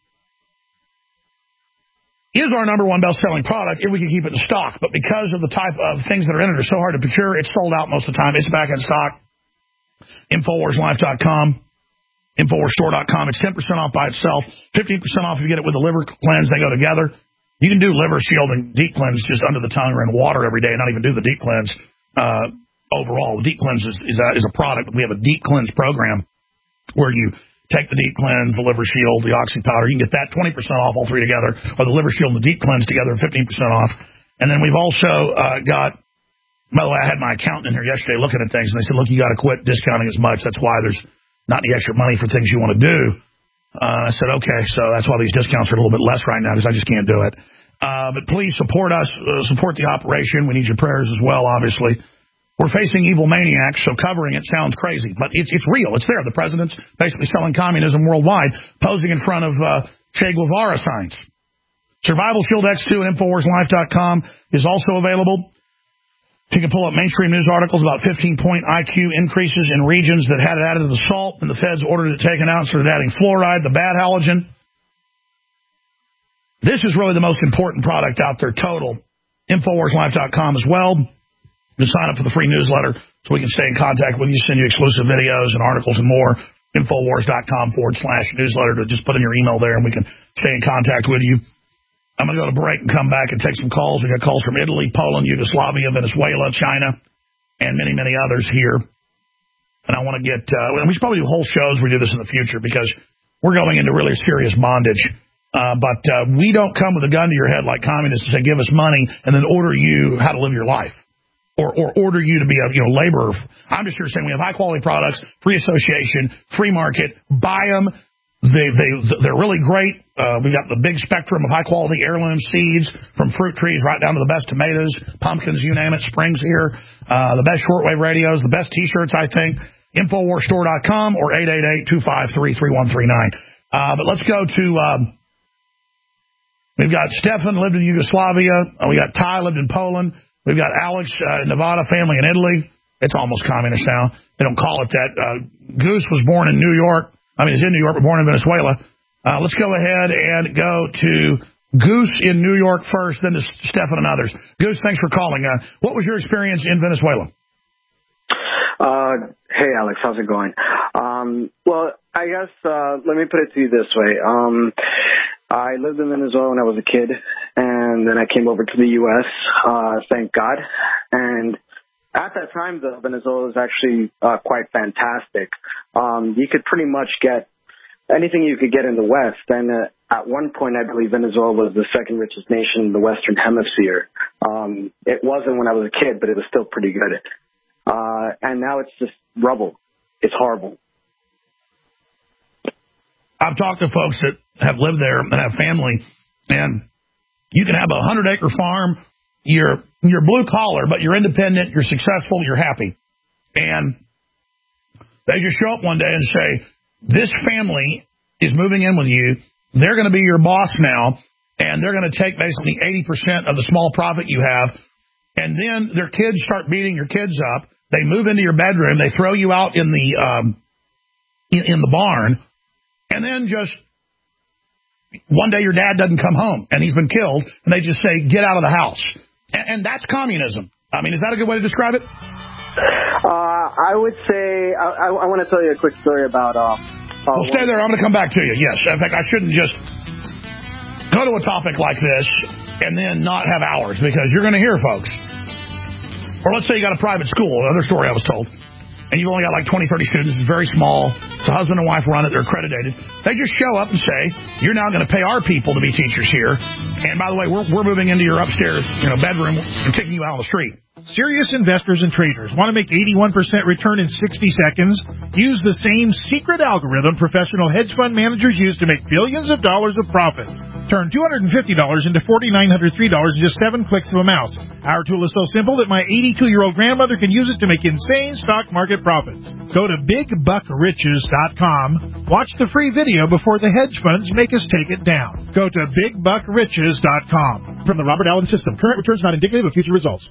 is our number one best-selling product if we can keep it in stock. But because of the type of things that are in it are so hard to procure, it's sold out most of the time. It's back in stock. InfoWarsLife.com. InfoWarsStore.com. It's 10% off by itself. 15% off if you get it with the Liver Cleanse. They go together. You can do Liver Shield and Deep Cleanse just under the tongue or in water every day and not even do the Deep Cleanse overall. The Deep Cleanse is a product. We have a Deep Cleanse program where you take the Deep Cleanse, the Liver Shield, the Oxy Powder. You can get that 20% off, all three together, or the Liver Shield and the Deep Cleanse together, 15% off. And then we've also got, by the way, I had my accountant in here yesterday looking at things, and they said, look, you got to quit discounting as much. That's why there's not any extra money for things you want to do. I said, okay, so that's why these discounts are a little bit less right now, because I just can't do it. But please support us, support the operation. We need your prayers as well, obviously. We're facing evil maniacs, so covering it sounds crazy, but it's real. It's there. The president's basically selling communism worldwide, posing in front of Che Guevara signs. Survival Shield X2 at InfoWarsLife.com is also available. You can pull up mainstream news articles about 15-point IQ increases in regions that had it added to the salt, and the feds ordered it taken out, started adding fluoride, the bad halogen. This is really the most important product out there total. InfoWarsLife.com as well. You can sign up for the free newsletter so we can stay in contact with you, send you exclusive videos and articles and more. Infowars.com/newsletter to just put in your email there and we can stay in contact with you. I'm going to go to break and come back and take some calls. We got calls from Italy, Poland, Yugoslavia, Venezuela, China, and many, many others here. And I want to get, we should probably do whole shows where we do this in the future because we're going into really serious bondage. But we don't come with a gun to your head like communists and say, give us money and then order you how to live your life. Or order you to be a laborer. I'm just here saying we have high quality products, free association, free market. Buy them. They're really great. We got the big spectrum of high quality heirloom seeds from fruit trees right down to the best tomatoes, pumpkins, you name it. Spring's here. The best shortwave radios, the best T-shirts, I think. InfoWarsStore.com or 888-253-3139. But let's go to. We've got Stefan lived in Yugoslavia. We got Ty lived in Poland. We've got Alex, Nevada, family in Italy. It's almost communist now. They don't call it that. Goose was born in New York. I mean, he's in New York, but born in Venezuela. Let's go ahead and go to Goose in New York first, then to Stefan and others. Goose, thanks for calling. What was your experience in Venezuela? Hey, Alex. How's it going? Well, I guess let me put it to you this way. I lived in Venezuela when I was a kid, and then I came over to the U.S., thank God. And at that time, though, Venezuela was actually quite fantastic. You could pretty much get anything you could get in the West. And at one point, I believe Venezuela was the second richest nation in the Western Hemisphere. It wasn't when I was a kid, but it was still pretty good. And now it's just rubble. It's horrible. I've talked to folks that have lived there and have family, and you can have a 100-acre farm. You're blue collar, but you're independent. You're successful. You're happy, and they just show up one day and say, "This family is moving in with you. They're going to be your boss now, and they're going to take basically 80% of the small profit you have." And then their kids start beating your kids up. They move into your bedroom. They throw you out in the barn. And then just one day your dad doesn't come home and he's been killed, and they just say, "Get out of the house." And that's communism. I mean, is that a good way to describe it? I would say, I want to tell you a quick story about... well, stay there. I'm going to come back to you. Yes. In fact, I shouldn't just go to a topic like this and then not have hours, because you're going to hear folks. Or let's say you got a private school, another story I was told, and you've only got like 20, 30 students. It's very small. It's a husband and wife run it. They're accredited. They just show up and say, "You're now going to pay our people to be teachers here. And by the way, we're moving into your upstairs bedroom and kicking you out on the street." Serious investors and traders want to make 81% return in 60 seconds? Use the same secret algorithm professional hedge fund managers use to make billions of dollars of profits. Turn $250 into $4,903 in just 7 clicks of a mouse. Our tool is so simple that my 82-year-old grandmother can use it to make insane stock market profits. Go to BigBuckRiches.com. Watch the free video before the hedge funds make us take it down. Go to BigBuckRiches.com. From the Robert Allen System, current returns not indicative of future results.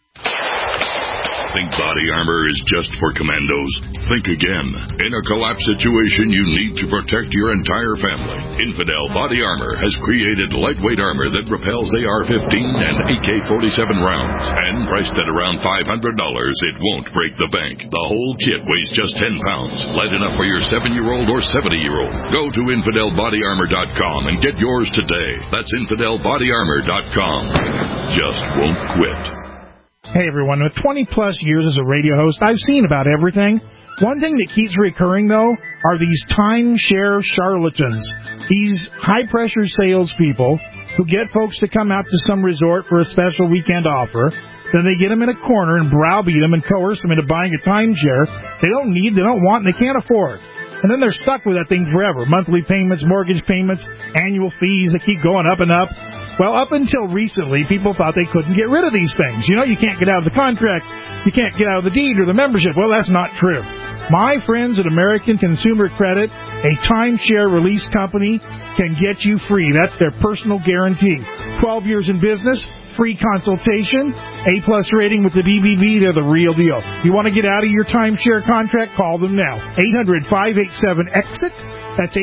Think body armor is just for commandos? Think again. In a collapse situation, you need to protect your entire family. Infidel Body Armor has created lightweight armor that repels AR-15 and AK-47 rounds. And priced at around $500, it won't break the bank. The whole kit weighs just 10 pounds. Light enough for your 7-year-old or 70-year-old. Go to InfidelBodyArmor.com and get yours today. That's InfidelBodyArmor.com. Just won't quit. Hey everyone, with 20-plus years as a radio host, I've seen about everything. One thing that keeps recurring, though, are these timeshare charlatans. These high-pressure salespeople who get folks to come out to some resort for a special weekend offer. Then they get them in a corner and browbeat them and coerce them into buying a timeshare they don't need, they don't want, and they can't afford. And then they're stuck with that thing forever. Monthly payments, mortgage payments, annual fees that keep going up and up. Well, up until recently, people thought they couldn't get rid of these things. You can't get out of the contract. You can't get out of the deed or the membership. Well, that's not true. My friends at American Consumer Credit, a timeshare release company, can get you free. That's their personal guarantee. 12 years in business. Free consultation, A-plus rating with the BBB, they're the real deal. You want to get out of your timeshare contract? Call them now. 800-587-EXIT. That's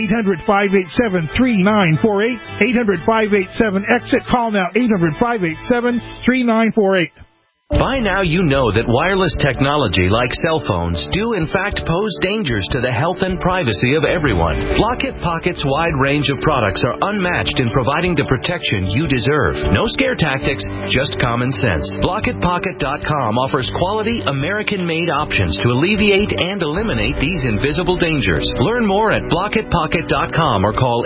800-587-3948. 800-587-EXIT. Call now, 800-587-3948. By now you know that wireless technology like cell phones do in fact pose dangers to the health and privacy of everyone. Block-It Pocket's wide range of products are unmatched in providing the protection you deserve. No scare tactics, just common sense. BlockItPocket.com offers quality American-made options to alleviate and eliminate these invisible dangers. Learn more at BlockItPocket.com or call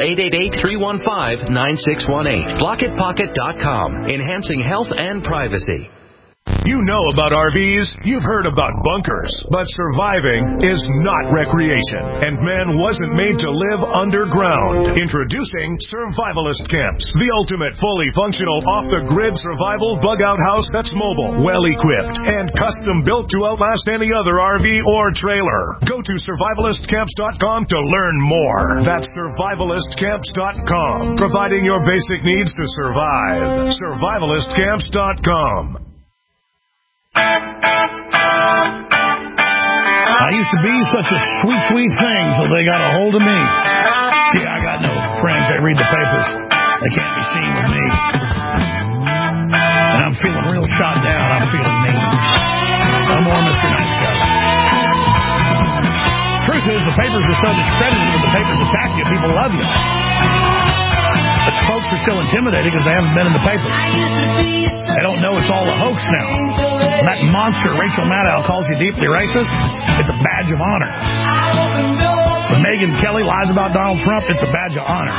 888-315-9618. BlockItPocket.com, enhancing health and privacy. You know about RVs, you've heard about bunkers, but surviving is not recreation, and man wasn't made to live underground. Introducing Survivalist Camps, the ultimate fully functional off-the-grid survival bug-out house that's mobile, well-equipped, and custom-built to outlast any other RV or trailer. Go to survivalistcamps.com to learn more. That's survivalistcamps.com, providing your basic needs to survive. Survivalistcamps.com. I used to be such a sweet, sweet thing, so they got a hold of me. Yeah, I got no friends that read the papers. They can't be seen with me. And I'm feeling real shot down. I'm feeling mean. No more Mr. Nice Guy. Truth is, because the papers are so discredited when the papers attack you, people love you. But folks are still intimidated because they haven't been in the papers. They don't know it's all a hoax now. When that monster Rachel Maddow calls you deeply racist, it's a badge of honor. When Megyn Kelly lies about Donald Trump, it's a badge of honor.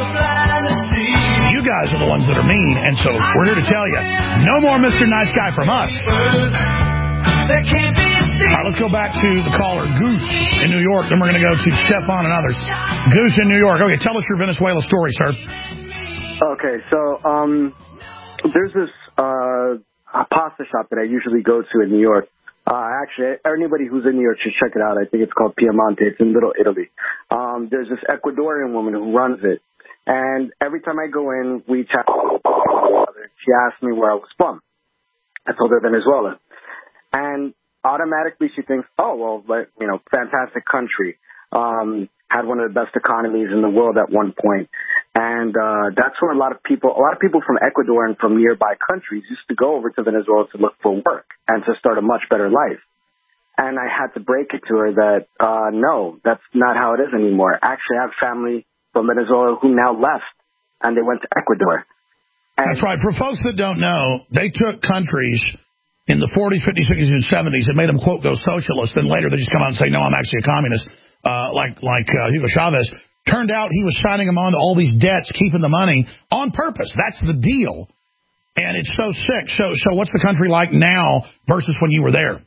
You guys are the ones that are mean, and so we're here to tell you, no more Mr. Nice Guy from us. All right, let's go back to the caller, Goose, in New York. Then we're going to go to Stefan and others. Goose in New York. Okay, tell us your Venezuela story, sir. Okay, so there's this pasta shop that I usually go to in New York. Actually, anybody who's in New York should check it out. I think it's called Piemonte. It's in Little Italy. There's this Ecuadorian woman who runs it. And every time I go in, we chat. She asked me where I was from. I told her Venezuela. And automatically she thinks, oh, well, but, you know, fantastic country. Had one of the best economies in the world at one point. And that's where a lot of people from Ecuador and from nearby countries used to go over to Venezuela to look for work and to start a much better life. And I had to break it to her that, no, that's not how it is anymore. Actually, I have family from Venezuela who now left, and they went to Ecuador. And that's right. For folks that don't know, they took countries in the 40s, 50s, 60s, and 70s and made them, quote, go socialist. Then later they just come out and say, no, I'm actually a communist, like Hugo Chavez. Turned out he was signing them on to all these debts, keeping the money on purpose. That's the deal. And it's so sick. So what's the country like now versus when you were there?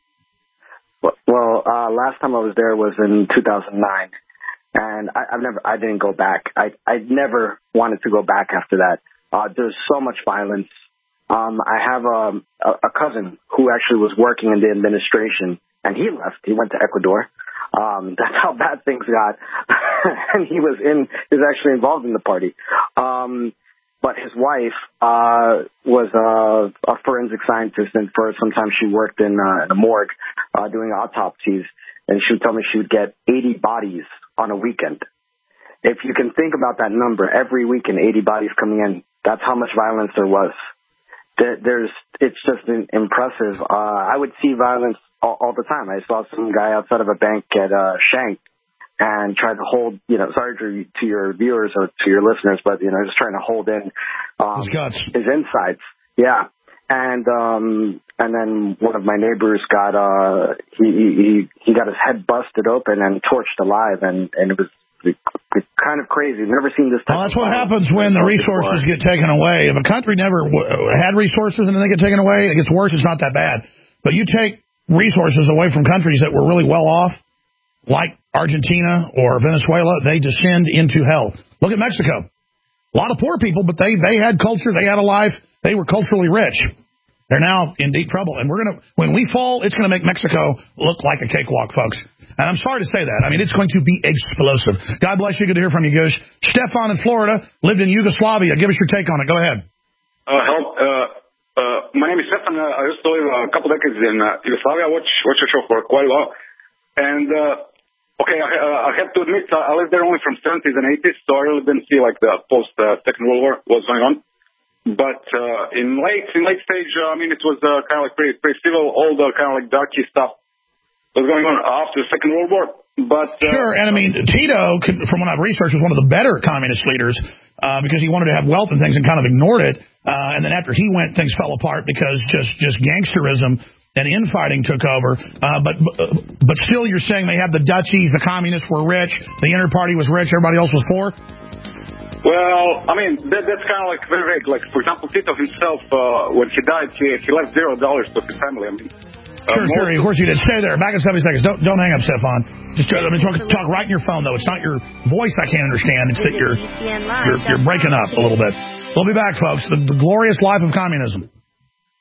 Well, last time I was there was in 2009. And I didn't go back. I never wanted to go back after that. There's so much violence. I have a cousin who actually was working in the administration, and he left. He went to Ecuador. That's how bad things got. And he was actually involved in the party. But his wife was a forensic scientist, and for some time she worked in a morgue doing autopsies. And she would tell me she would get 80 bodies on a weekend. If you can think about that number, every weekend 80 bodies coming in, that's how much violence there was. It's just impressive. I would see violence all the time. I saw some guy outside of a bank get shanked and tried to hold, sorry to your viewers or to your listeners, but, just trying to hold in his insides. Yeah. And then one of my neighbors got, he got his head busted open and torched alive, and it was kind of crazy. Never seen this type. Well, that's what happens when the resources get taken away. If a country never had resources and then they get taken away, it gets worse. It's not that bad. But you take resources away from countries that were really well off, like Argentina or Venezuela, they descend into hell. Look at Mexico. A lot of poor people, but they had culture, they had a life, they were culturally rich. They're now in deep trouble. And when we fall, it's going to make Mexico look like a cakewalk, folks. And I'm sorry to say that. I mean, it's going to be explosive. God bless you. Good to hear from you, Goose. Stefan in Florida, lived in Yugoslavia. Give us your take on it. Go ahead. My name is Stefan. I used to live a couple decades in Yugoslavia. I watch your show for quite a while. And, I have to admit, I lived there only from 70s and 80s, so I really didn't see, the post-Second World War was going on. But in late stage, it was kind of pretty civil, all the kind of darky stuff was going on after the Second World War. But sure, and Tito, from what I've researched, was one of the better communist leaders because he wanted to have wealth and things and kind of ignored it. And then after he went, things fell apart because just gangsterism and infighting took over. But still, you're saying they had the duchies, the communists were rich, the Inter Party was rich, everybody else was poor? Well, that's kind of very vague. For example, Tito himself, when he died, he left $0 to his family. Sure. Of course you did. Stay there. Back in 70 seconds. Don't hang up, Stefan. Just talk right in your phone, though. It's not your voice I can't understand. It's that you're breaking up a little bit. We'll be back, folks. The glorious life of communism.